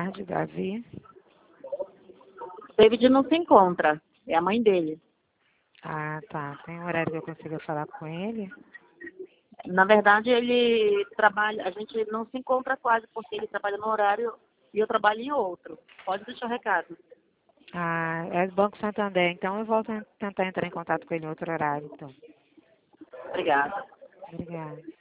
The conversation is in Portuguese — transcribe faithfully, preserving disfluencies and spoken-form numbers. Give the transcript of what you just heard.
tarde, Davi. David não se encontra, é a mãe dele. Ah, tá. Tem um horário que eu consiga falar com ele? Na verdade, ele trabalha, a gente não se encontra quase, porque ele trabalha no horário e eu trabalho em outro. Pode deixar o recado. Ah, é do Banco Santander, então eu volto a tentar entrar em contato com ele em outro horário, então. Obrigada. Obrigada.